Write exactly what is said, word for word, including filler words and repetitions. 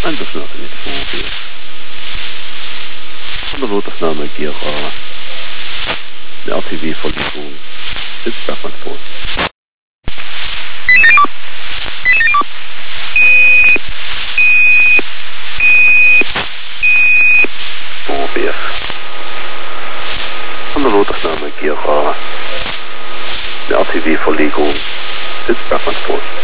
Einsatznahme mit Vogel. Unterbotaufnahme Gera. Eine R T W-Verlieferung. Jetzt Bergmannspost. O B F. Unterbotaufnahme Gera. Eine R T W-Verlegung. Jetzt Bergmannspost.